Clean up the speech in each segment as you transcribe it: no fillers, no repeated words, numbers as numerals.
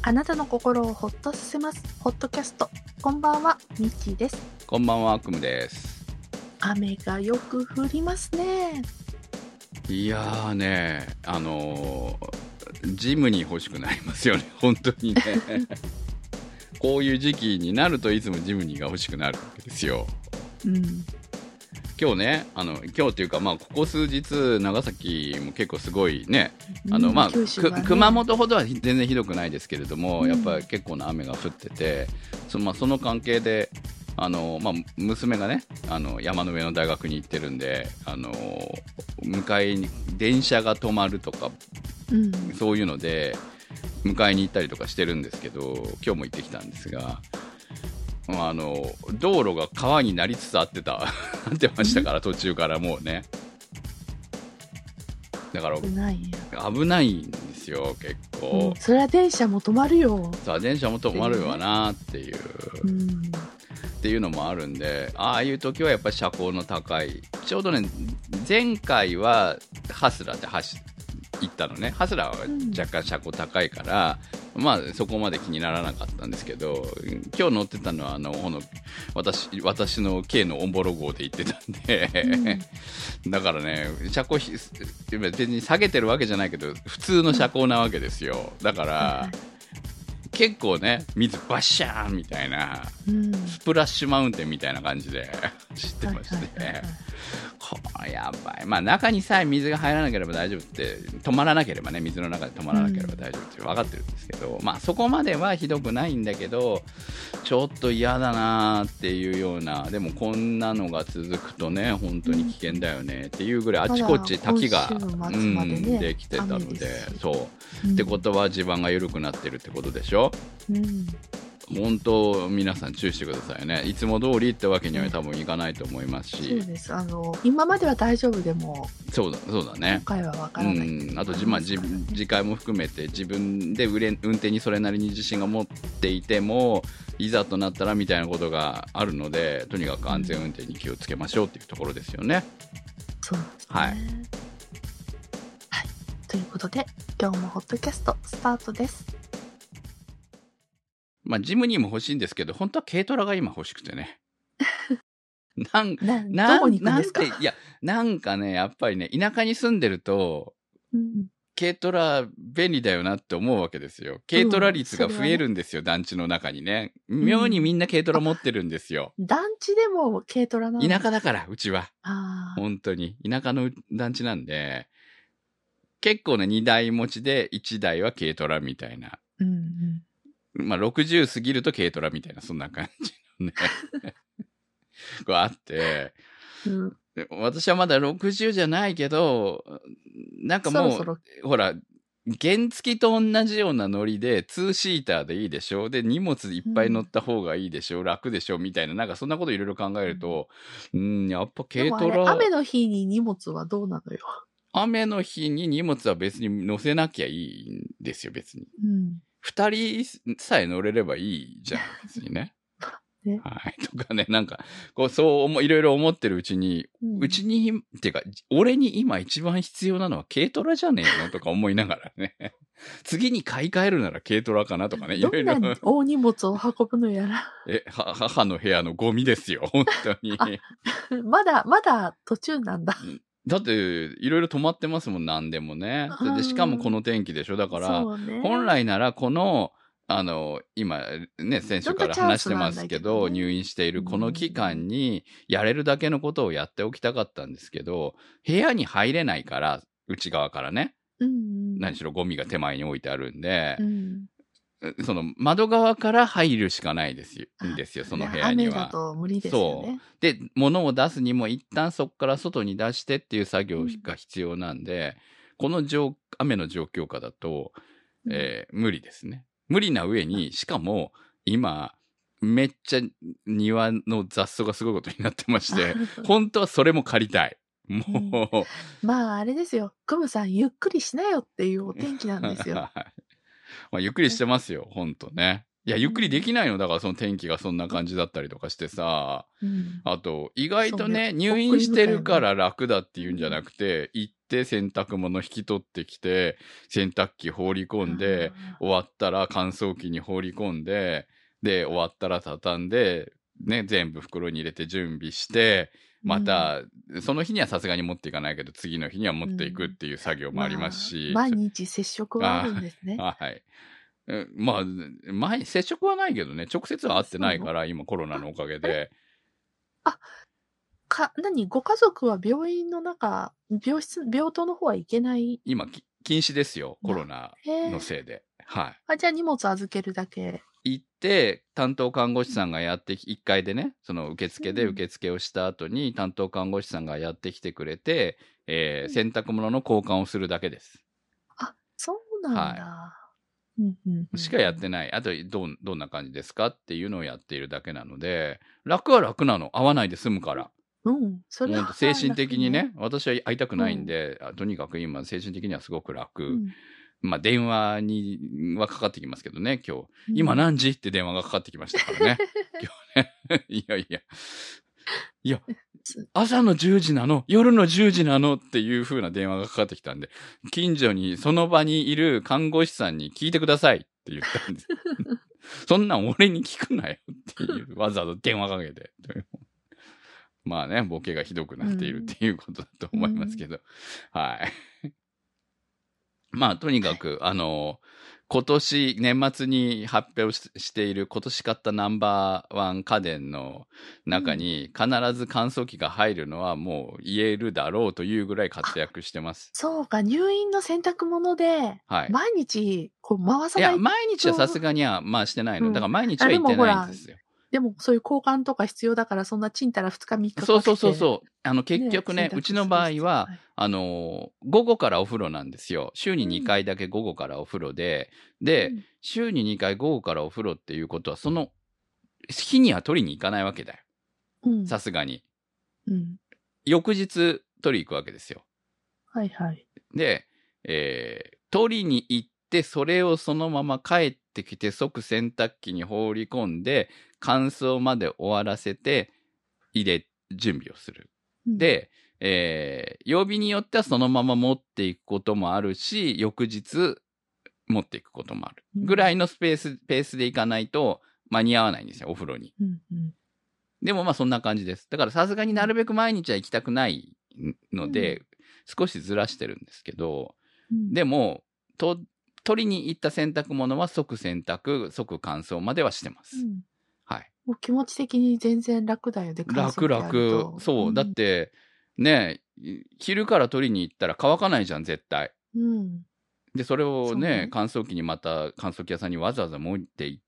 あなたの心をほっとさせますホットキャスト。こんばんは、ミッチーです。 こんばんは、悪夢です。 雨がよく降りますね。 いやーね、ジムに欲しくなりますよね、本当にね。こういう時期になるといつもジムニーが欲しくなるわけですよ。 うん。 今日ね、今日というか、まあ、ここ数日、長崎も結構すごいね、 九州はね、 熊本ほどは全然ひどくないですけれども、やっぱり結構な雨が降ってて、その関係で、娘がね、山の上の大学に行ってるんで、迎えに、電車が止まるとか、そういうので、迎えに行ったりとかしてるんですけど、今日も行ってきたんですが、道路が川になりつつなってましたから、途中からもうね。だから危ないんですよ、結構。 それは電車も止まるよ。 さあ、電車も止まるわなっていう。っていうのもあるんで、ああいう時はやっぱり車高の高い。ちょうどね、前回はハスラーで行ったのね。ハスラーは若干車高高いから、まあそこまで気にならなかったんですけど、今日乗ってたのは私の軽のオンボロ号で行ってたんで、だからね、車高別に下げてるわけじゃないけど、普通の車高なわけですよ。だから、結構ね、水バッシャーンみたいな、スプラッシュマウンテンみたいな感じで走ってまして、これやばい。まあ中にさえ水が入らなければ大丈夫って、止まらなければね、水の中で止まらなければ大丈夫って分かってるんですけど、まあそこまではひどくないんだけど、ちょっと嫌だなーっていうような、でもこんなのが続くとね、本当に危険だよねっていうぐらいあちこち滝が、できてたので、そう。ってことは地盤が緩くなってるってことでしょ。本当皆さん注意してくださいね。いつも通りってわけには多分いかないと思いますし。 そうです。今までは大丈夫でも、 そうだね。 今回はわからない。 あと次回も含めて自分で運転にそれなりに自信が持っていても、いざとなったらみたいなことがあるので、とにかく安全運転に気をつけましょうっていうところですよね。 そうですね。はい。ということで、今日もホットキャストスタートです。 まあ、ジムニーも欲しいんですけど、本当は軽トラが今欲しくてね。なんかね、やっぱりね、田舎に住んでると、軽トラ便利だよなって思うわけですよ。軽トラ率が増えるんですよ、団地の中にね。妙にみんな軽トラ持ってるんですよ。 団地でも軽トラなの？ 田舎だから、うちは。本当に。田舎の団地なんで、結構ね、2台持ちで1台は軽トラみたいな。まあ、60過ぎると軽トラみたいな、そんな感じのね。こうあって、私はまだ60じゃないけど、なんかもう、ほら、原付と同じようなノリで、2シーターでいいでしょ、で、荷物いっぱい乗った方がいいでしょ、楽でしょみたいな、なんかそんなこといろいろ考えると、やっぱ軽トラ。 雨の日に荷物はどうなのよ。 雨の日に荷物は別に乗せなきゃいいんですよ、別に。二人さえ乗れればいいじゃん、別にね。はい。とかね、なんか、そういろいろ思ってるうちに、っていうか、俺に今一番必要なのは軽トラじゃねえのとか思いながらね。次に買い替えるなら軽トラかなとかね、いろいろ。 どんな大荷物を運ぶのやら。 母の部屋のゴミですよ、本当に。 まだ途中なんだ。 だって、いろいろ止まってますもん、何でもね。で、しかもこの天気でしょ。だから、本来ならこの、今ね、先週から話してますけど、入院しているこの期間に、やれるだけのことをやっておきたかったんですけど、部屋に入れないから、内側からね。何しろゴミが手前に置いてあるんで、その窓側から入るしかないですよ、その部屋には。 雨だと無理ですよね。 そう。で、物を出すにも一旦そこから外に出してっていう作業が必要なんで、この雨の状況下だと、無理ですね。無理な上に、しかも今、めっちゃ庭の雑草がすごいことになってまして、本当はそれも借りたい。もう。まああれですよ。クムさんゆっくりしなよっていうお天気なんですよ。 まあ、ゆっくりしてますよ、ほんとね。いや、ゆっくりできないの。だからその天気がそんな感じだったりとかしてさ。あと、意外とね、入院してるから楽だっていうんじゃなくて、行っって洗濯物引き取ってきて、洗濯機放り込んで、終わったら乾燥機に放り込んで、で、終わったら畳んで、ね、全部袋に入れて準備して、また、その日にはさすがに持っていかないけど、次の日には持っていくっていう作業もありますし。 毎日接触はあるんですね。 はい。まあ、接触はないけどね、直接は会ってないから、今コロナのおかげで。 ご家族は病院の中、病棟の方は行けない？ 今、禁止ですよ、コロナのせいで。はい。 じゃあ荷物預けるだけ。 行って、担当看護師さんが1階でね、その受付で受付をした後に、担当看護師さんがやってきてくれて、洗濯物の交換をするだけです。 そうなんだ。はい。 しかやってない。あと、どんな感じですかっていうのをやっているだけなので、楽は楽なの。会わないで済むから。 それは精神的にね、私は会いたくないんで、とにかく今、精神的にはすごく楽。まあ、電話にはかかってきますけどね、今日。今何時って電話がかかってきましたからね。今日ね。いや、朝の10時なの夜の10時なのっていう風な電話がかかってきたんで、近所にその場にいる看護師さんに聞いてくださいって言ったんです。そんなん俺に聞くなよっていう、わざわざ電話かけて。まあね、ボケがひどくなっているっていうことだと思いますけど。はい。まあ、とにかく、今年、年末に発表している今年買ったナンバーワン家電の中に、必ず乾燥機が入るのはもう言えるだろうというぐらい活躍してます。 そうか、入院の洗濯物で、毎日、回さないと。 いや、毎日はさすがには回してないの。だから毎日は行ってないんですよ。 でも、そういう交換とか必要だから、そんなちんたら2日3日かけて。 そう。結局ね、うちの場合は、午後からお風呂なんですよ。週に2回だけ午後からお風呂で、週に2回午後からお風呂っていうことは、その日には取りに行かないわけだよ。さすがに。翌日取り行くわけですよ。 はいはい。 で、取りに行って、それをそのまま帰ってきて、即洗濯機に放り込んで、乾燥まで終わらせて、準備をする。で、曜日によってはそのまま持っていくこともあるし、翌日持っていくこともある。ぐらいのペースでいかないと間に合わないんですよ、お風呂に。でもまあそんな感じです。だからさすがになるべく毎日は行きたくないので、少しずらしてるんですけど、でも、取りに行った洗濯物は即洗濯、即乾燥まではしてます。はい。 もう気持ち的に全然楽だよね、 楽。そう。だって、ね、昼から取りに行ったら乾かないじゃん、絶対。で、それをね、乾燥機にまた乾燥機屋さんにわざわざ持って行って、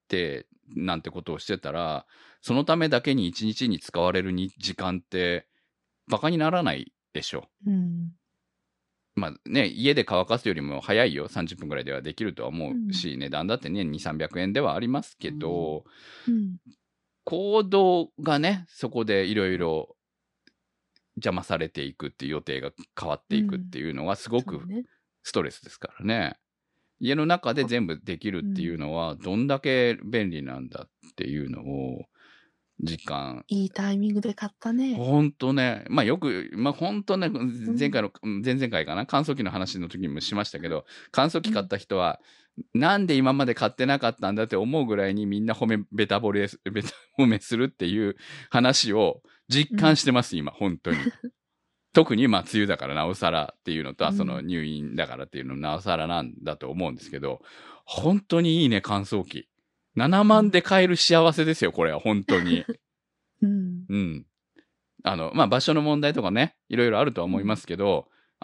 なんてことをしてたら、そのためだけに1日に使われる時間って、バカにならないでしょ。まあね、家で乾かすよりも早いよ。30分くらいではできるとは思うし、値段だってね、2、300円ではありますけど、行動がね、そこでいろいろ邪魔されていくっていう予定が変わっていくっていうのはすごくストレスですからね。家の中で全部できるっていうのはどんだけ便利なんだっていうのを実感。 いいタイミングで買ったね。 ほんとね。まあよく、まあほんとね、前々回かな、乾燥機の話の時にもしましたけど、乾燥機買った人は、なんで今まで買ってなかったんだって思うぐらいにみんなベタ褒めするっていう話を実感してます、今、本当に。特にまあ梅雨だからなおさらっていうのと、その入院だからっていうのなおさらなんだと思うんですけど、本当にいいね、乾燥機。7万で買える幸せですよ、これは、本当に。まあ、場所の問題とかね、いろいろあるとは思いますけど、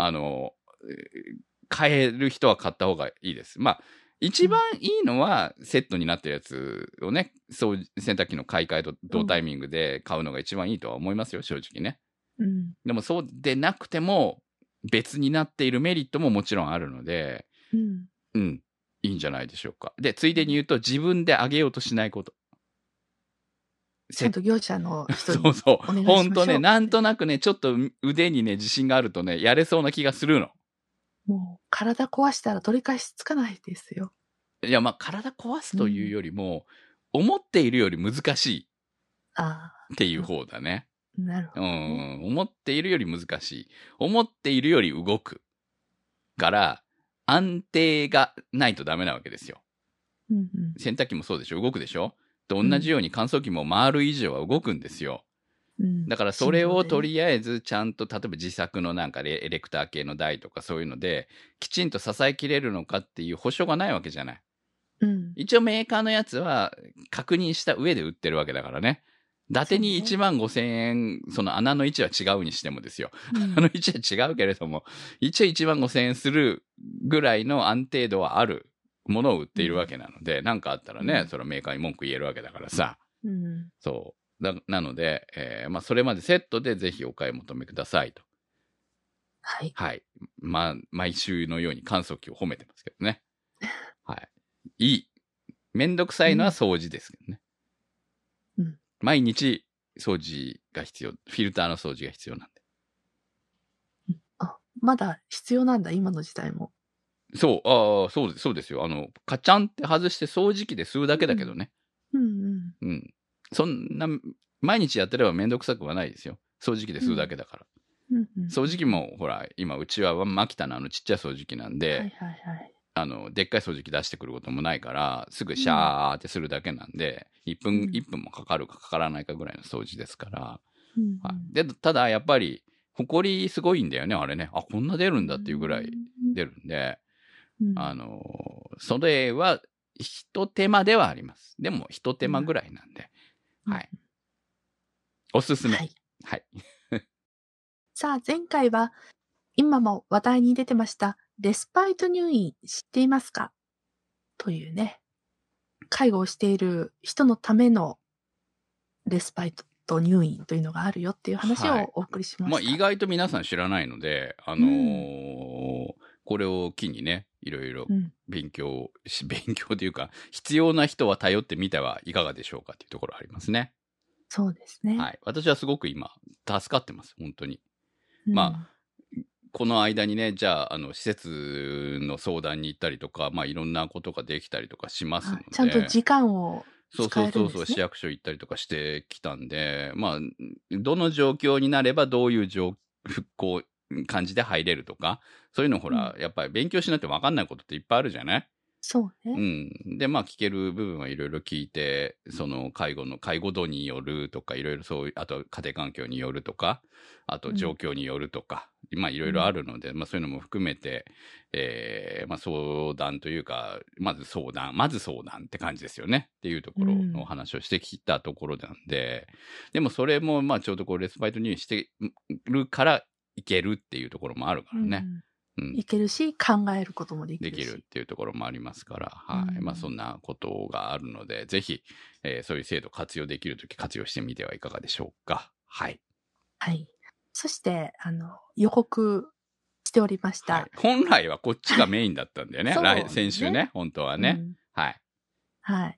買える人は買った方がいいです。まあ、一番いいのは、セットになってるやつをね、洗濯機の買い替えと同タイミングで買うのが一番いいとは思いますよ、正直ね。でもそうでなくても、別になっているメリットももちろんあるので、いいんじゃないでしょうか。で、ついでに言うと、自分であげようとしないこと。 ちゃんと業者の人にそうそう。ほんとね、なんとなくね、ちょっと腕にね、自信があるとね、やれそうな気がするの。 もう、体壊したら取り返しつかないですよ。 いや、まあ、体壊すというよりも、思っているより難しい。っていう方だね。 なるほど、ね。 思っているより難しい。思っているより動く。 から安定がないとダメなわけですよ。 うんうん。 洗濯機もそうでしょ、動くでしょ。と同じように乾燥機も回る以上は動くんですよ。 うん、 だからそれをとりりあえずちゃんと、例えば自作のなんかエレクター系の台とかそういうので、きちんと支えきれるのかっていう保証がないわけじゃない。 うん、 一応メーカーのやつは確認した上で売ってるわけだからね。伊達に1万5千円、その穴の位置は違うにしてもですよ。穴の位置は違うけれども、一応1万5千円するぐらいの安定度はあるものを売っているわけなので、なんかあったらね、そのメーカーに文句言えるわけだからさ。そう。なので、それまでセットでぜひお買い求めくださいと。 はい。 はい。毎週のように乾燥機を褒めてますけどね。はい。いい。めんどくさいのは掃除ですけどね。 うん。 毎日掃除が必要。フィルターの掃除が必要なんで。 あ、まだ必要なんだ、今の時代も。 そう、そうですよ。カチャンって外して掃除機で吸うだけだけどね。うん。そんな、毎日やってればめんどくさくはないですよ。掃除機で吸うだけだから。掃除機も、ほら、今、うちはマキタのちっちゃい掃除機なんで、でっかい掃除機出してくることもないから、すぐシャーってするだけなんで、1分もかかるかかからないかぐらいの掃除ですから。はい、で、ただ、やっぱり、ほこりすごいんだよね、あれね。あ、こんな出るんだっていうぐらい出るんで、それは、一手間ではあります。でも、一手間ぐらいなんで、はい。おすすめ。はい。 さあ、前回は、今も話題に出てました、レスパイト入院知っていますか？というね、介護をしている人のためのレスパイト入院というのがあるよっていう話をお送りしました。 意外と皆さん知らないので、これを機にね、いろいろ勉強というか、必要な人は頼ってみてはいかがでしょうかっていうところありますね。 そうですね。 はい。私はすごく今、助かってます、本当に。この間にね、じゃあ、施設の相談に行ったりとか、いろんなことができたりとかしますので。 ちゃんと時間を使えるんですね。 そう、市役所行ったりとかしてきたんで、どの状況になればどういう復興感じで入れるとか、そういうのほら、やっぱり勉強しないと分かんないことっていっぱいあるじゃない？ そうね。で、聞ける部分はいろいろ聞いて、その介護度によるとか、いろいろそういう、あと家庭環境によるとか、あと状況によるとか、いろいろあるので、そういうのも含めて、相談というか、まず相談って感じですよね。っていうところのお話をしてきたところなんで、でもそれも、ちょうどレスパイト入院してるからいけるっていうところもあるからね。 いけるし、考えることもできるし。 できるっていうところもありますから、はい。そんなことがあるので、ぜひ、そういう制度活用できるとき活用してみてはいかがでしょうか。はい。 はい。そして、予告しておりました。はい、 本来はこっちがメインだったんだよね。先週ね、本当はね。はい。 はい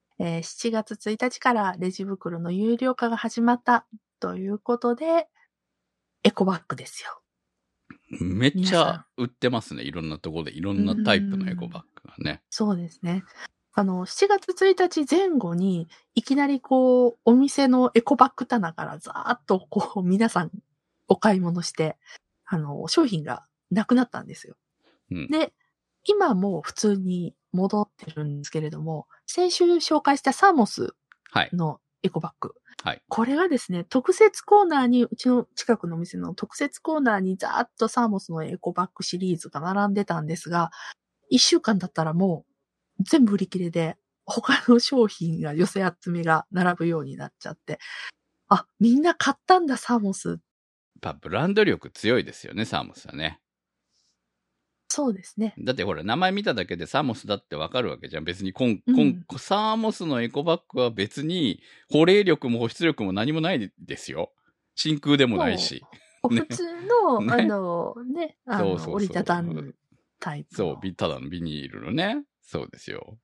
。7月1日からレジ袋の有料化が始まったということで、エコバッグですよ。 めっちゃ売ってますね。いろんなところで、いろんなタイプのエコバッグがね。 そうですね。7月1日前後に、いきなりお店のエコバッグ棚からざーっと皆さんお買い物して、商品がなくなったんですよ。で、今も普通に戻ってるんですけれども、先週紹介したサーモスのエコバッグ。これがですね、特設コーナーに、うちの近くのお店の特設コーナーにざーっとサーモスのエコバッグシリーズが並んでたんですが、1週間だったらもう全部売り切れで、他の商品が寄せ集めが並ぶようになっちゃって、あ、みんな買ったんだ、サーモス。 ブランド力強いですよね、サーモスはね。 そうですね。 だってほら、名前見ただけでサーモスだってわかるわけじゃん。別にサーモスのエコバッグは別に保冷力も保湿力も何もないですよ。真空でもないし。 普通の、折りたたむタイプ。 そう、ただのビニールのね。そうですよ。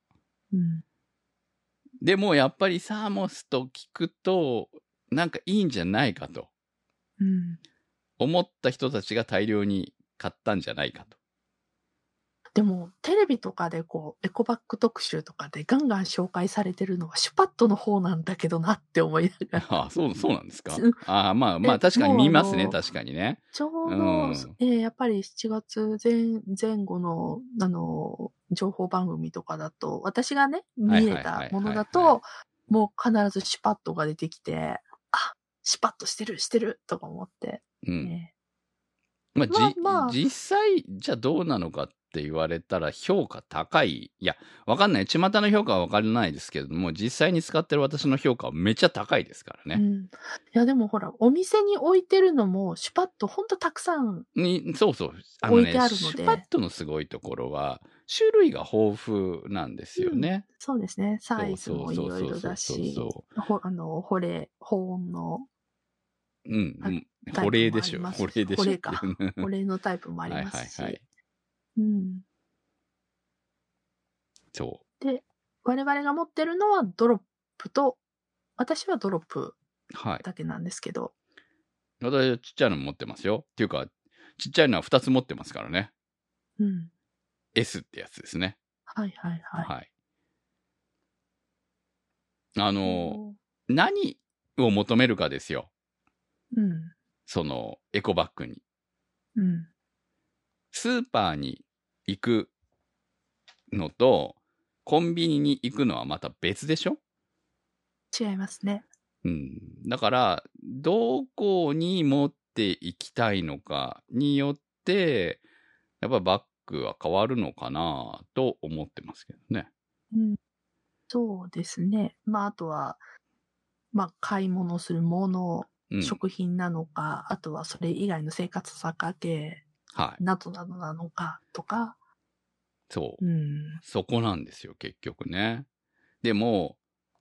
でもやっぱりサーモスと聞くと、なんかいいんじゃないかと。思った人たちが大量に買ったんじゃないかと。 でも、テレビとかでこう、エコバッグ特集とかでガンガン紹介されてるのはシュパットの方なんだけどなって思いながら。 あ、そうなんですか。 うんまあ確かに見ますね、 もう確かにね。 ちょううど、 ん。 やっぱり7月前後の、情報番組とかだと、私がね、見れたものだと、もう必ずシュパットが出てきて、あ、シュパットしてるとか思って。 うん。 ねまあ、 まあ、 実際、じゃあどうなのかって言われたら評価高い。いや、わかんない。巷の評価はわからないですけれども、実際に使ってる私の評価はめっちゃ高いですからね。 うん。いや、でもほら、お店に置いてるのも、シュパットほんとたくさんそう。 置いてあるので。 シュパットのすごいところは、種類が豊富なんですよね。 そうですね。サイズもいろいろだし、保温の、 保冷でしょ。保冷でしょ。 保冷か。保冷のタイプもありますし。 そう。 で、我々が持ってるのはドロップと、私はドロップだけなんですけど。 私はちっちゃいの持ってますよ。っていうか、ちっちゃいのは2つ持ってますからね。S ってやつですね。 はい。 何を求めるかですよ。そのエコバッグに。スーパーに行くのと、コンビニに行くのはまた別でしょ？ 違いますね。 だから、どこに持って行きたいのかによって、やっぱバッグは変わるのかなと思ってますけどね。 そうですね。あとは、買い物するもの、食品なのか、あとはそれ以外の生活雑貨系、などなどなのかとか。 そう。そこなんですよ、結局ね。でも、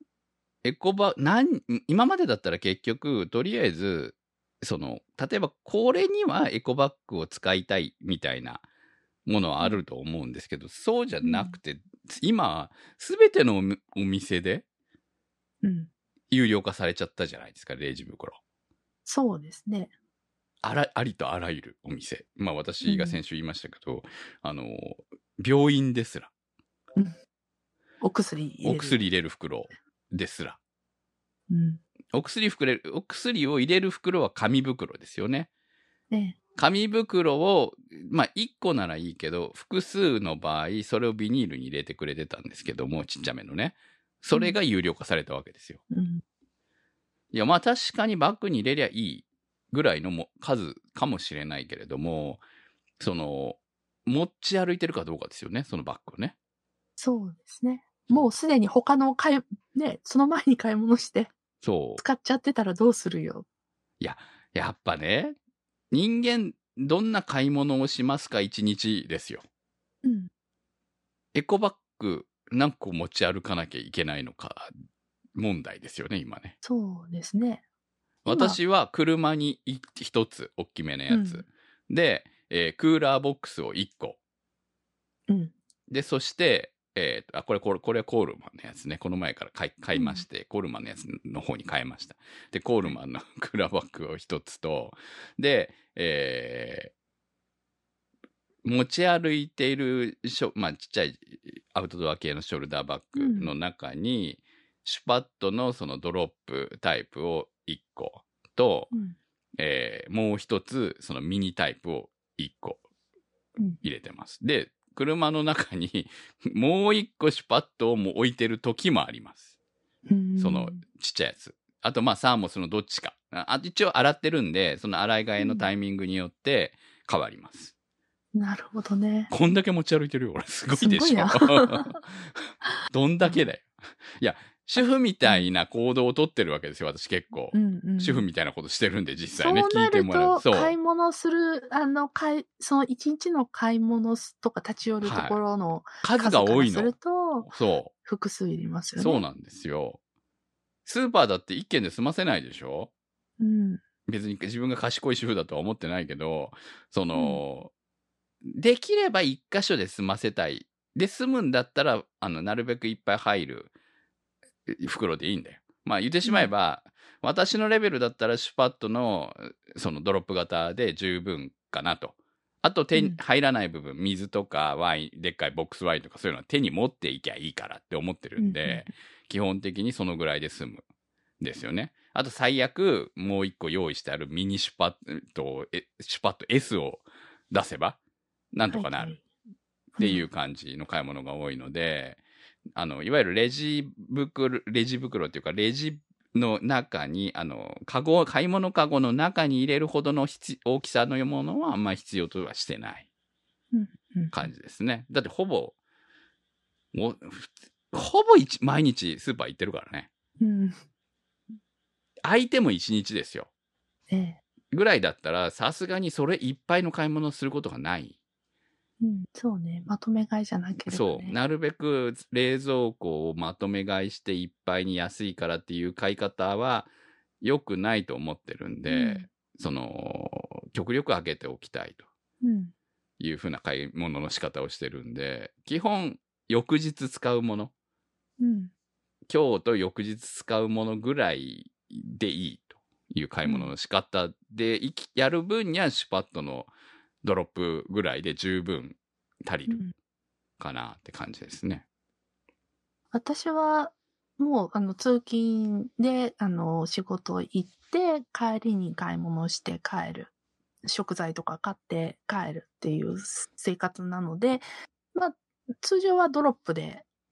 今までだったら結局、とりあえず、例えばこれにはエコバッグを使いたいみたいなものはあると思うんですけど、そうじゃなくて、今、すべてのお店で、有料化されちゃったじゃないですか、レジ袋。 そうですね。 ありとあらゆるお店。私が先週言いましたけど、病院ですら。 お薬入れる袋ですら。お薬を入れる袋は紙袋ですよね。紙袋を、1個ならいいけど、複数の場合、それをビニールに入れてくれてたんですけども、ちっちゃめのね。それが有料化されたわけですよ。いや、確かにバッグに入れりゃいいぐらいの数かもしれないけれども、持ち歩いてるかどうかですよね、そのバッグをね。 そうですね。もうすでに他のその前に買い物して、使っちゃってたらどうするよ。 いや、やっぱね、人間、どんな買い物をしますか、1日ですよ。エコバッグ何個持ち歩かなきゃいけないのか、問題ですよね、今ね。 そうですね。 私は車に1つ、大きめのやつ。で、クーラーボックスを1個。で、そして、これはコールマンのやつね。この前から買いまして、コールマンのやつの方に変えました。で、コールマンのクーラーバッグを1つと、で、持ち歩いているちっちゃいアウトドア系のショルダーバッグの中に、シュパットのそのドロップタイプを1個と、もう一つそのミニタイプを1個入れてます。で、車の中にもう1個シュパットをもう置いてる時もあります。そのちっちゃいやつ。あとサーモスのどっちか。一応洗ってるんで、その洗い替えのタイミングによって変わります。 なるほどね。 こんだけ持ち歩いてるよ、俺。すごいでしょ。どんだけだよ。いや、主婦みたいな行動をとってるわけですよ、私結構。主婦みたいなことしてるんで、実際ね、聞いてもらう。 そうなると、買い物する、その一日の買い物とか立ち寄るところの数が多いの。 すると、複数いりますよね。 そうなんですよ。スーパーだって一軒で済ませないでしょ？別に自分が賢い主婦だとは思ってないけど、できれば一箇所で済ませたい。で、済むんだったら、なるべくいっぱい入る袋でいいんだよ。言ってしまえば、私のレベルだったらシュパットの、そのドロップ型で十分かなと。 あとうん入らない部分、水とかワイン、でっかいボックスワインとかそういうのは手に持っていきゃいいからって思ってるんで、基本的にそのぐらいで済むんですよね。あと最悪、もう一個用意してあるミニシュパット、シュパット S を出せば、なんとかなるっていう感じの買い物が多いので、いわゆるレジ袋っていうか、レジの中に、買い物カゴの中に入れるほどの大きさのものはあんまり必要とはしてない感じですね。だってほぼ毎日スーパー行ってるからね。相手も1日ですよ。ぐらいだったら、さすがにそれいっぱいの買い物をすることがない。 そうね。まとめ買いじゃなければね。 そう。なるべく冷蔵庫をまとめ買いしていっぱいに安いからっていう買い方は良くないと思ってるんで、極力開けておきたいというふうな買い物の仕方をしてるんで、基本、翌日使うもの。今日と翌日使うものぐらいでいいという買い物の仕方で、やる分にはシュパットのドロップぐらいで十分足りるかなって感じですね。 私はもう通勤で仕事行って帰りに買い物して帰る。食材とか買って帰るっていう生活なので、まあ通常はドロップ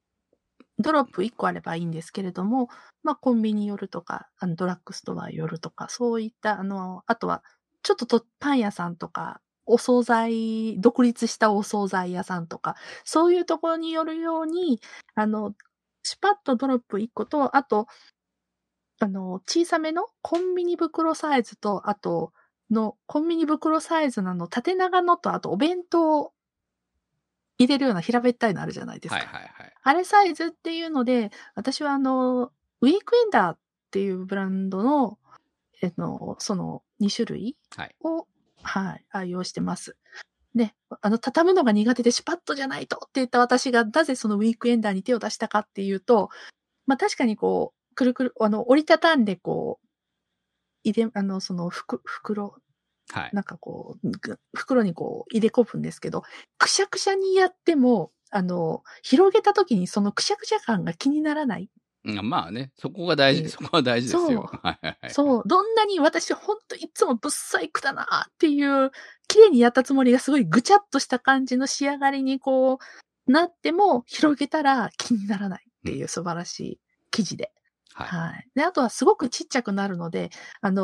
1個あればいいんですけれども、まあコンビニ寄るとか、ドラッグストア寄るとか、そういったあとはちょっとパン屋さんとか、独立したお惣菜屋さんとか、そういうところによるように、シュパッとドロップ1個と、あと、小さめのコンビニ袋サイズと、あと、コンビニ袋サイズの縦長のと、あとお弁当入れるような平べったいのあるじゃないですか。あれサイズっていうので、私はウィークエンダーっていうブランドの、その2種類を、愛用してます。で、畳むのが苦手でシュパッとじゃないとって言った私がなぜそのウィークエンダーに手を出したかっていうと、まあ確かにこう、くるくる、折りたたんでこう、その袋、なんかこう、袋にこう入れ込むんですけど、くしゃくしゃにやっても、広げた時にそのくしゃくしゃ感が気にならない。 まあね、そこは大事ですよ。 そう。どんなに私ほんといつもぶっ細工だなっていう、綺麗にやったつもりがすごいぐちゃっとした感じの仕上がりにこう、なっても広げたら気にならないっていう素晴らしい生地で。で、あとはすごくちっちゃくなるので、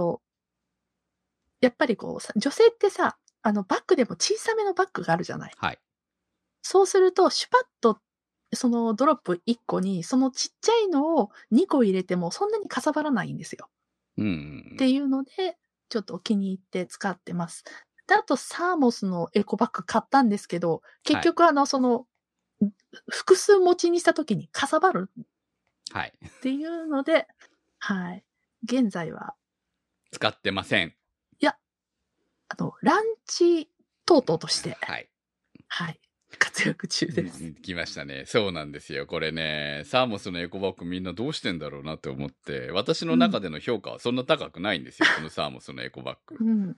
やっぱりこう、女性ってさ、バッグでも小さめのバッグがあるじゃない。そうすると、シュパッと、そのドロップ1個に、そのちっちゃいのを2個入れてもそんなにかさばらないんですよ。っていうので、ちょっと気に入って使ってます。で、あと、サーモスのエコバッグ買ったんですけど、結局複数持ちにした時にかさばる。っていうので、現在は。 使ってません。 いや、ランチ等々として。活躍中です。 来ましたね。そうなんですよ。これね、サーモスのエコバッグみんなどうしてんだろうなって思って、私の中での評価はそんな高くないんですよ。このサーモスのエコバッグ。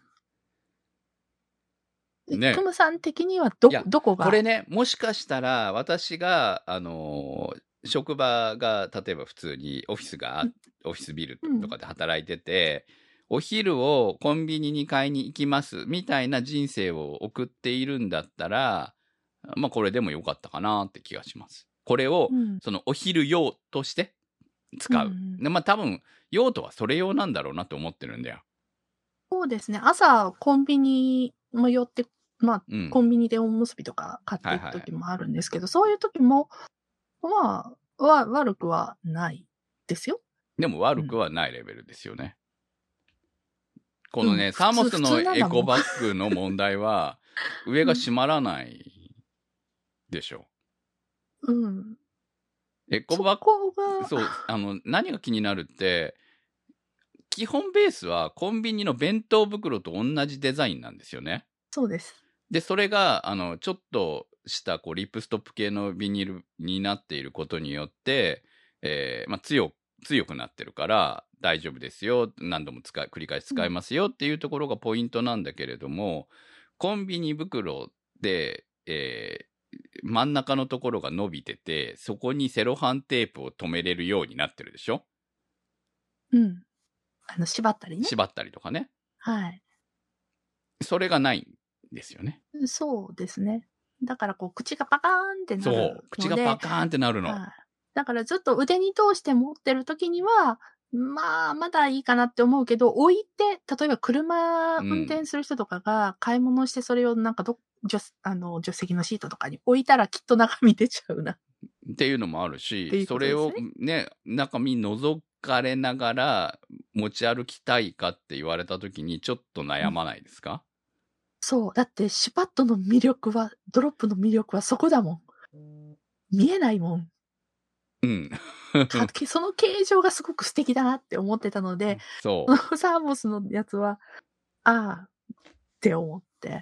ね。クムさん的にはどこが？ これね、もしかしたら私が、職場が例えば普通にオフィスビルとかで働いてて、お昼をコンビニに買いに行きますみたいな人生を送っているんだったら、まあこれでもよかったかなって気がします。これを、そのお昼用として使う。でまあ多分、用途はそれ用なんだろうなと思ってるんだよ。 そうですね。朝コンビニも寄って、まあ、コンビニでおむすびとか買っていく時もあるんですけど、そういう時も、まあ、悪くはないですよ。 でも悪くはないレベルですよね。このね、サーモスのエコバッグの問題は、上が閉まらないでしょ。エコバッグ、そう、何が気になるって、基本ベースはコンビニの弁当袋と同じデザインなんですよね。 そうです。 で、それが、ちょっとしたこうリップストップ系のビニールになっていることによって、まあ、強くなってるから大丈夫ですよ。何度も繰り返し使えますよっていうところがポイントなんだけれども、 コンビニ袋で、真ん中のところが伸びてて、そこにセロハンテープを留めれるようになってるでしょ？ うん。縛ったりね。 縛ったりとかね。 はい。 それがないんですよね。 そうですね。だからこう、口がパカーンってなるので。 そう。口がパカーンってなるの。 はい。だからずっと腕に通して持ってるときには、まあ、まだいいかなって思うけど、置いて、例えば車運転する人とかが買い物してそれをなんか助手席のシートとかに置いたらきっと中身出ちゃうな。 っていうのもあるし、 っていうことですね。 それをね、中身覗かれながら持ち歩きたいかって言われたときにちょっと悩まないですか？ そう。だってシュパットの魅力は、ドロップの魅力はそこだもん。見えないもん。 うん。 その形状がすごく素敵だなって思ってたので、 そう。 サーモスのやつは、ああ、って思って。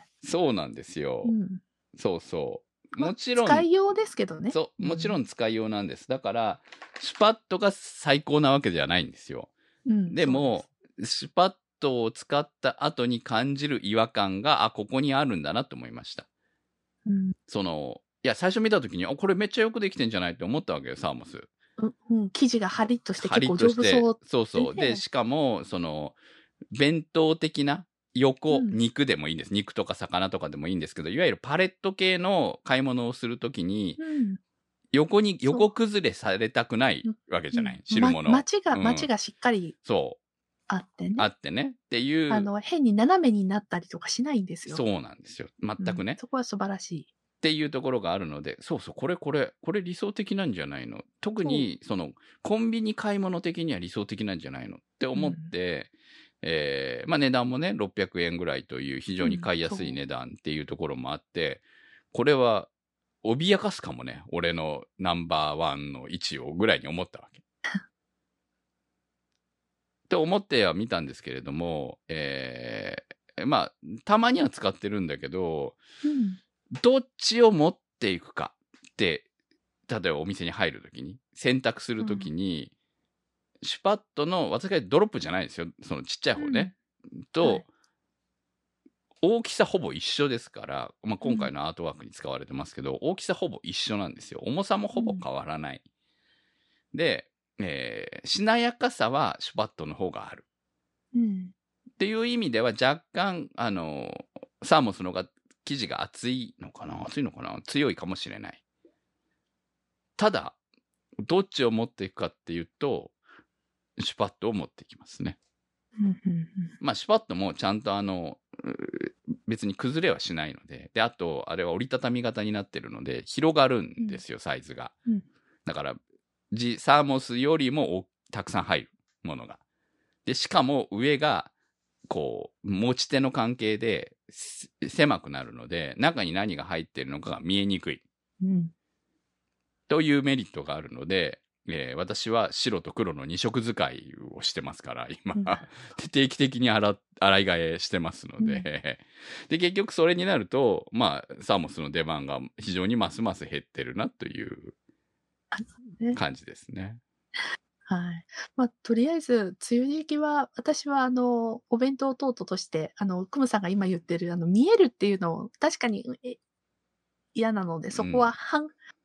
そうなんですよ。 うん、 そうそう。もちろん、 使いようですけどね。 そう、もちろん使いようなんです。だから、シュパットが最高なわけじゃないんですよ。 うん、 でも、シュパットを使った後に感じる違和感が、ここにあるんだなと思いました。 うん、 いや、最初見たときに、これめっちゃよくできてんじゃないって思ったわけよ、サーモス。 生地がハリッとしてハリ結構ッとして、 丈夫そう。 そうそう。で、しかも、弁当的な肉でもいいんです。肉とか魚とかでもいいんですけど、いわゆるパレット系の買い物をするときに、横崩れされたくないわけじゃない。汁物。 町がしっかり。 そう。 あってね。 あってね。っていう。 変に斜めになったりとかしないんですよ。 そうなんですよ。全くね。 そこは素晴らしい。 っていうところがあるので、そうそう、これ理想的なんじゃないの？特に、コンビニ買い物的には理想的なんじゃないのって思って、まあ値段もね、600円ぐらいという非常に買いやすい値段っていうところもあって、これは脅かすかもね、俺のナンバーワンの位置をぐらいに思ったわけ。と思っては見たんですけれども、まあ、たまには使ってるんだけど、どっちを持っていくかって、例えばお店に入るときに、選択するときに、シュパットの、私がドロップじゃないですよ。そのちっちゃい方ね。と、はい、大きさほぼ一緒ですから、まあ、今回のアートワークに使われてますけど、大きさほぼ一緒なんですよ。重さもほぼ変わらない。で、しなやかさはシュパットの方がある。っていう意味では若干、サーモスの方が生地が厚いのかな強いかもしれない。ただ、どっちを持っていくかっていうと、シュパットを持っていきますね。まあ、シュパットもちゃんと別に崩れはしないので、で、あと、あれは折りたたみ型になってるので、広がるんですよ、サイズが。だから、サーモスよりもたくさん入るものが。で、しかも上が、こう、持ち手の関係で狭くなるので、中に何が入っているのかが見えにくい。というメリットがあるので、私は白と黒の2色使いをしてますから、今。定期的に洗い替えしてますので。で、結局それになると、まあ、サーモスの出番が非常にますます減ってるなという感じですね。 はい。まあ、とりあえず、梅雨時期は、私はお弁当等々として、クムさんが今言ってる、見えるっていうのを、確かに、嫌なので、そこは、ハ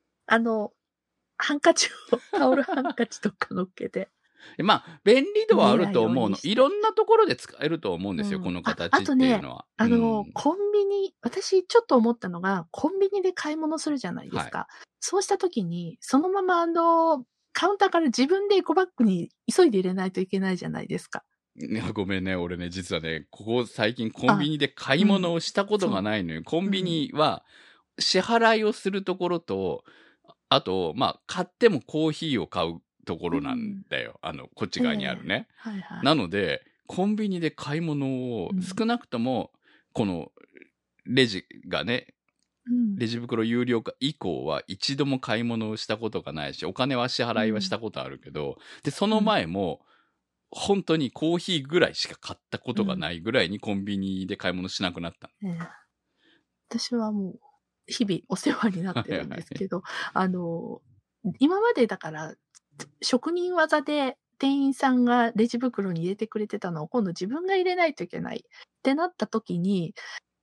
ンカチを、タオルハンカチとか乗っけて。 まあ、便利度はあると思うの。いろんなところで使えると思うんですよ、この形っていうのは。 あとね、コンビニ、私ちょっと思ったのが、コンビニで買い物するじゃないですか。そうしたときに、そのままカウンターから自分でエコバッグに急いで入れないといけないじゃないですか。 ごめんね、俺ね、実はね、ここ最近コンビニで買い物をしたことがないのよ。コンビニは支払いをするところと、あと、まあ、買ってもコーヒーを買うところなんだよ。こっち側にあるね。なので、コンビニで買い物を少なくとも、このレジがね、レジ袋有料化以降は一度も買い物をしたことがないし、お金は支払いはしたことあるけど、で、その前も、本当にコーヒーぐらいしか買ったことがないぐらいにコンビニで買い物しなくなった。 私はもう、日々お世話になってるんですけど、今までだから、職人技で店員さんがレジ袋に入れてくれてたのを今度自分が入れないといけないってなった時に、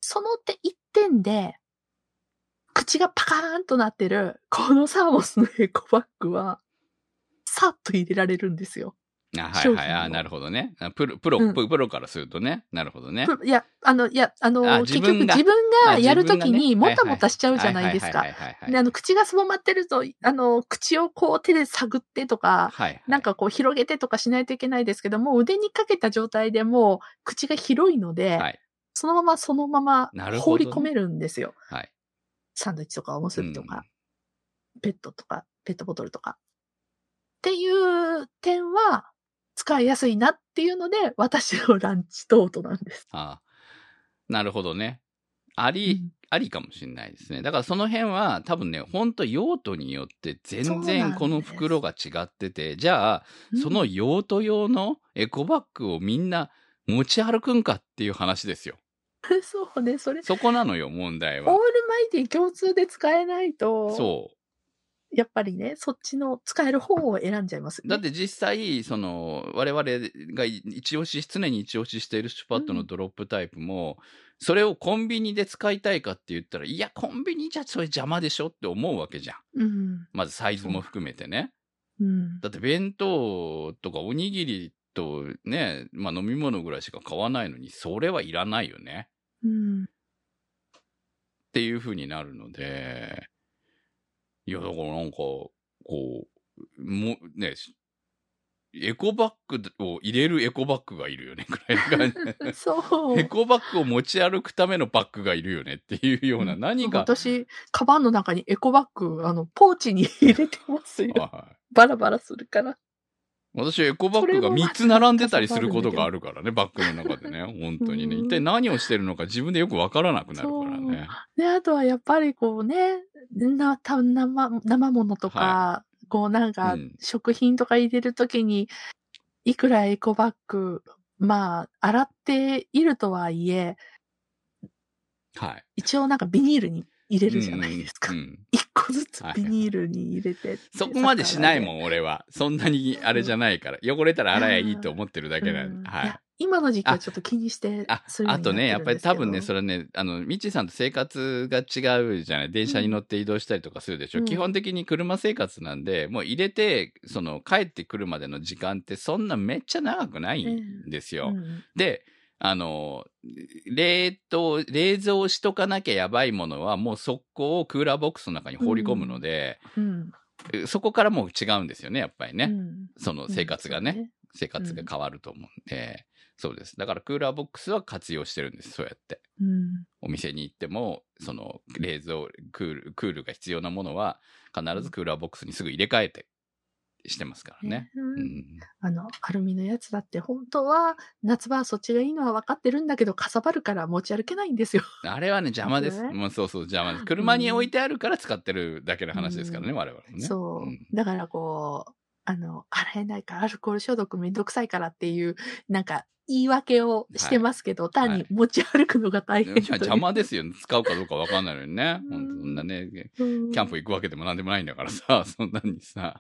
その一点で、口がパカーンとなってる、このサーモスのエコバッグは、さっと入れられるんですよ。 はいはい。あ、なるほどね。プロからするとね。なるほどね。 いや、結局自分がやるときにもたもたしちゃうじゃないですか。で、口がすぼまってると、口をこう手で探ってとか、なんかこう広げてとかしないといけないですけども、腕にかけた状態でもう口が広いので、そのまま放り込めるんですよ。サンドイッチとかおむすびとか、ペットボトルとか。っていう点は、使いやすいなっていうので、私のランチトートなんです。 ああ、なるほどね。ありかもしれないですね。だからその辺は多分ね、本当用途によって全然この袋が違ってて、じゃあ、その用途用のエコバッグをみんな持ち歩くんかっていう話ですよ。 そうね、そこなのよ、問題は。 オールマイティ共通で使えないと。 そう。 やっぱりね、そっちの使える方を選んじゃいますね。 だって実際、我々が常に一押ししているシュパットのドロップタイプも、それをコンビニで使いたいかって言ったら、いや、コンビニじゃそれ邪魔でしょって思うわけじゃん。まずサイズも含めてね。だって弁当とかおにぎりとね、まあ飲み物ぐらいしか買わないのに、それはいらないよね。っていう風になるので、いや、だからなんか、こう、もうね、エコバッグを入れるエコバッグがいるよね、くらいの感じ。そう。エコバッグを持ち歩くためのバッグがいるよねっていうような、何か。 私、カバンの中にエコバッグ、ポーチに入れてますよ。バラバラするから。 私、エコバッグが3つ並んでたりすることがあるからね、バッグの中でね。本当にね。一体何をしてるのか自分でよくわからなくなるからね。 で、あとはやっぱりこうね、生物とか、こうなんか、食品とか入れるときに、いくらエコバッグ、まあ、洗っているとはいえ、一応なんかビニールに入れるじゃないですか。一個ずつビニールに入れて。 そこまでしないもん、俺は。そんなにあれじゃないから。汚れたら洗えばいいと思ってるだけなんで。 今の時期はちょっと気にして、 あとね、やっぱり多分ね、それね、ミッチーさんと生活が違うじゃない。電車に乗って移動したりとかするでしょ。基本的に車生活なんで、もう入れて、帰ってくるまでの時間ってそんなめっちゃ長くないんですよ。で、冷蔵しとかなきゃやばいものはもう速攻をクーラーボックスの中に放り込むので、そこからもう違うんですよね、やっぱりね。その生活がね、生活が変わると思うんで。そうです。だからクーラーボックスは活用してるんです、そうやって。お店に行っても、冷蔵、クールが必要なものは必ずクーラーボックスにすぐ入れ替えてしてますからね。 アルミのやつだって本当は夏場はそっちがいいのは分かってるんだけど、かさばるから持ち歩けないんですよ。 あれはね、邪魔です。もうそう邪魔です。車に置いてあるから使ってるだけの話ですからね、我々もね。 そう。だからこう、洗えないからアルコール消毒めんどくさいからっていう、なんか、言い訳をしてますけど、単に持ち歩くのが大変。 邪魔ですよ。使うかどうかわかんないのにね。そんなね、キャンプ行くわけでもなんでもないんだからさ、そんなにさ。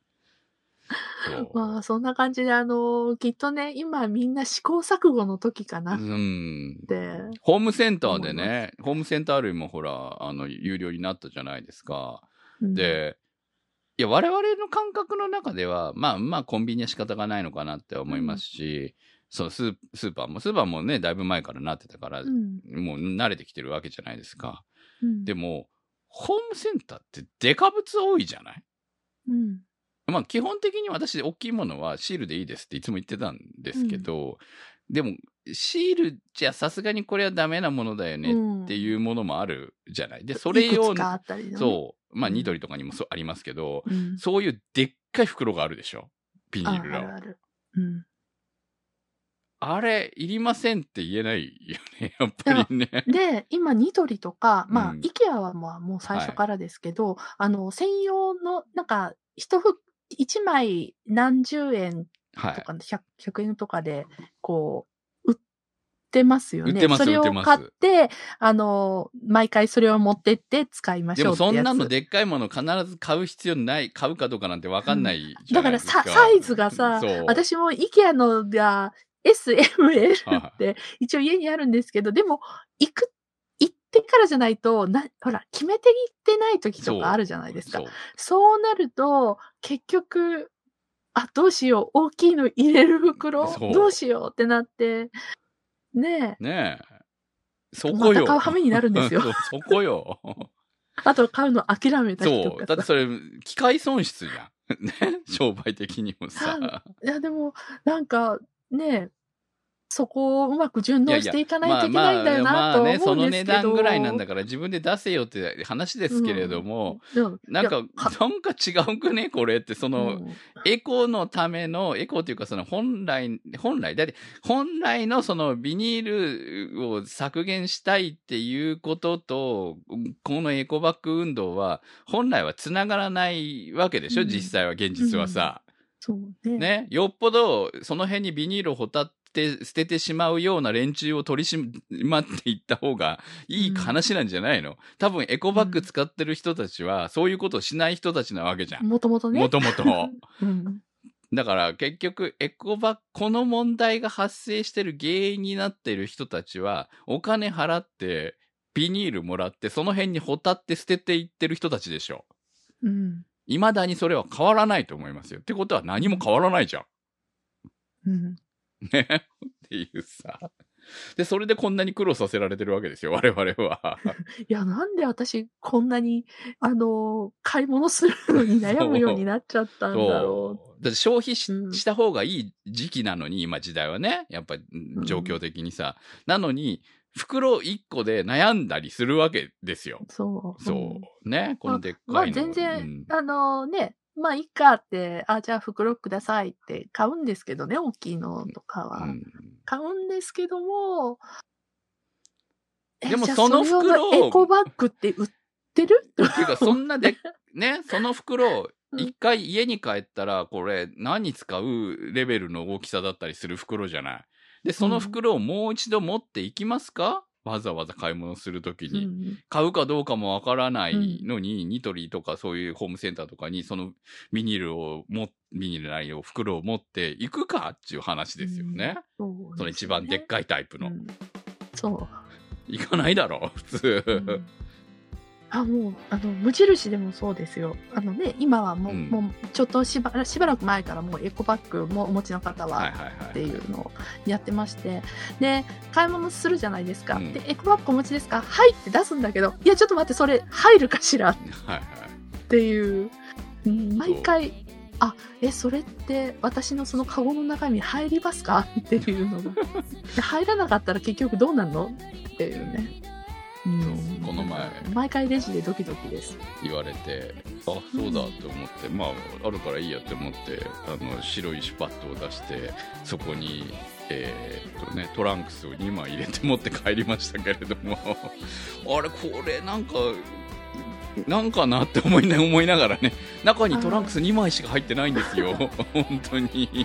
まあ、そんな感じで、きっとね、今みんな試行錯誤の時かな。で、 ホームセンターでね、ホームセンター類もほら、有料になったじゃないですか。で、いや、我々の感覚の中では、まあ、コンビニは仕方がないのかなって思いますし、スーパーもね、だいぶ前からなってたから、もう慣れてきてるわけじゃないですか。でも、ホームセンターってデカ物多いじゃない？まあ、基本的に私、大きいものはシールでいいですっていつも言ってたんですけど、でも、シールじゃさすがにこれはダメなものだよねっていうものもあるじゃない。で、それ用の、そう。まあ、ニトリとかにもありますけど、そういうでっかい袋があるでしょ。ビニールの。あれ、いりませんって言えないよね、やっぱりね。 で、今、ニトリとか、まあ、イケアはもう最初からですけど、専用の、なんか、1枚何十円とか、100円とかで、こう、売ってますよね。売ってます。それを買って、毎回それを持ってって使いましょうってやつ。 でもそんなのでっかいもの必ず買う必要ない、買うかどうかなんてわかんないじゃないですか。 だからサイズがさ、私もイケアのが、S、M、L って一応家にあるんですけど、でも、いくってからじゃないと、ほら、決めていってない時とかあるじゃないですか。そうなると、結局、どうしよう、大きいの入れる袋、どうしようってなって、ねえ。そこよ。 また買う羽目になるんですよ。 そこよ。 あと買うの諦めたりとか。 そう。だってそれ、機械損失じゃん。ね。商売的にもさ。 いや、でも、なんか、ね、そこをうまく順応していかないといけないんだよなと思うんですけど。 その値段ぐらいなんだから自分で出せよって話ですけれども、なんか違うくねこれって、その、エコのための、エコっていうかその本来、だって本来のそのビニールを削減したいっていうことと、このエコバッグ運動は本来はつながらないわけでしょ、実際は、現実はさ。 そうね。 よっぽどその辺にビニールをほたって捨ててしまうような連中を取り締まっていった方がいい話なんじゃないの？多分エコバッグ使ってる人たちはそういうことをしない人たちなわけじゃん。 もともとね。 もともと。だから結局この問題が発生してる原因になってる人たちはお金払ってビニールもらってその辺にほたって捨てていってる人たちでしょ。未だにそれは変わらないと思いますよ。ってことは何も変わらないじゃん。ねっていうさ。で、それでこんなに苦労させられてるわけですよ、我々は。 いや、なんで私、こんなに、買い物するのに悩むようになっちゃったんだろう。 だって消費した方がいい時期なのに、今時代はね、やっぱり状況的にさ。なのに、袋1個で悩んだりするわけですよ。そう。ね、このでっかいの。 まあ全然、ね、まあいいかって、じゃあ袋くださいって買うんですけどね、大きいのとかは。買うんですけども、 でもその袋を。 エコバッグって売ってるっていうか、そんなで、ね、その袋、一回家に帰ったら、これ何に使うレベルの大きさだったりする袋じゃない。で、その袋をもう一度持っていきますか？わざわざ買い物するときに。買うかどうかもわからないのに、ニトリとかそういうホームセンターとかに、そのビニールなりを袋を持っていくかっていう話ですよね。その一番でっかいタイプの。 そう。 行かないだろ、普通。 もう、無印でもそうですよ。ね、今はもう、ちょっとしばらく前からもうエコバッグもお持ちの方はっていうのをやってまして、で、買い物するじゃないですか。で、エコバッグお持ちですか？はいって出すんだけど、いや、ちょっと待って、それ入るかしらっていう、毎回、それって私のそのカゴの中身入りますかっていうのが。入らなかったら結局どうなんのっていうね。 この前毎回レジでドキドキです言われて、そうだと思って、まああるからいいやって思って、白いシュパットを出してそこにトランクスを2枚入れて持って帰りましたけれどもあれこれなんかなって思いながらね、中にトランクス2枚しか入ってないんですよ本当に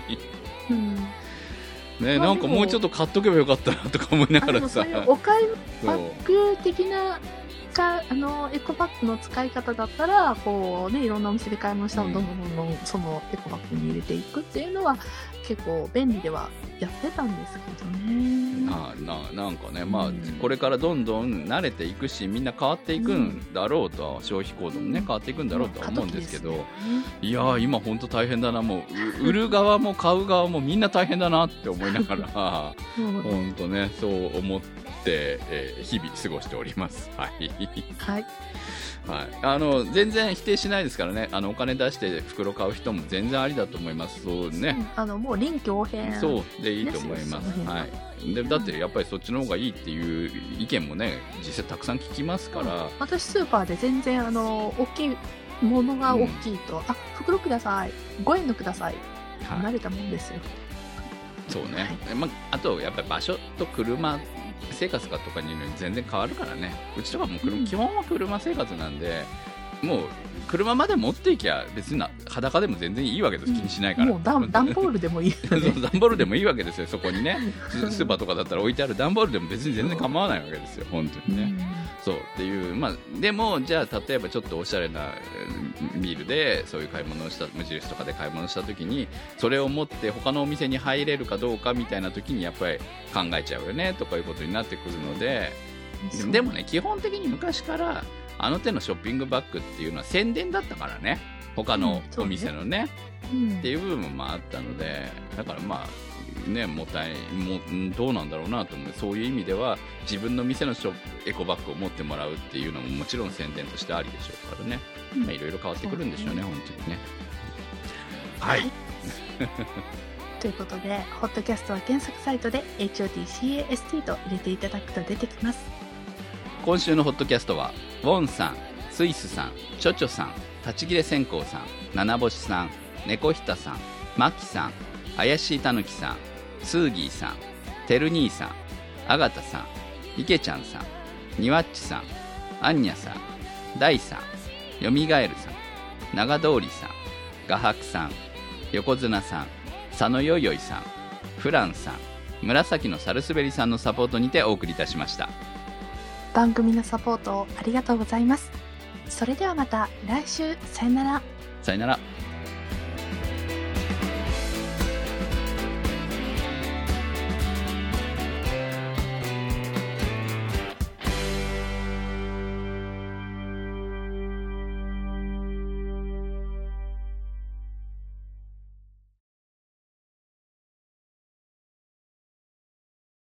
ね、なんかもうちょっと買っとけばよかったなとか思いながらさ、 そういうお買いバッグ的なエコバッグの使い方だったらこうね、いろんなお店で買い物したのをどんどんそのエコバッグに入れていくっていうのは結構便利ではやってたんですけどね。 なんかね、まあこれからどんどん慣れていくし、みんな変わっていくんだろうと、消費行動もね変わっていくんだろうとは思うんですけど、いやー今本当大変だな、もう売る側も買う側もみんな大変だなって思いながら本当ね、そう思って日々過ごしております。はいはい、全然否定しないですからね。お金出して袋買う人も全然ありだと思います。そうね、 もう臨機応変そうでいいと思います。はい、でだってやっぱりそっちの方がいいっていう意見もね実際たくさん聞きますから、 私スーパーで全然大きいものが大きいと、袋ください、5円のください、慣れたもんですよ。 そうね、あとやっぱり場所と車生活かとかに全然変わるからね。うちとかも基本は車生活なんで、もう車まで持っていきゃ別に裸でも全然いいわけです。気にしないから。 もう段ボールでもいいよね。 段ボールでもいいわけですよ。そこにねスーパーとかだったら置いてある段ボールでも別に全然構わないわけですよ、本当にね。そうっていう、でもじゃあ例えばちょっとおしゃれなビールでそういう買い物をした無印とかで買い物した時にそれを持って他のお店に入れるかどうかみたいな時にやっぱり考えちゃうよねとかいうことになってくるので、 でもね、基本的に昔からあの手のショッピングバッグっていうのは宣伝だったからね、他のお店のね、っていう部分もあったので、だからまあね、どうなんだろうなと思う。そういう意味では自分の店のエコバッグを持ってもらうっていうのももちろん宣伝としてありでしょうからね、いろいろ変わってくるんでしょうね、本当にね。はい、 ということで、ホットキャストは検索サイトで HOTCAST と入れていただくと出てきます。 今週のホットキャストはウォンさん、スイスさん、チョチョさん、立ち切れ線香さん、七星さん、猫ひたさん、マキさん、怪しいたぬきさん、スーギーさん、てる兄さん、あがたさん、いけちゃんさん、にわっちさん、あんにゃさん、だいさん、よみがえるさん、長通りさん、画伯さん、横綱さん、佐野よいよいさん、フランさん、紫のサルスベリさんのサポートにてお送りいたしました。 番組のサポートをありがとうございます。それではまた来週、さよなら。 さよなら。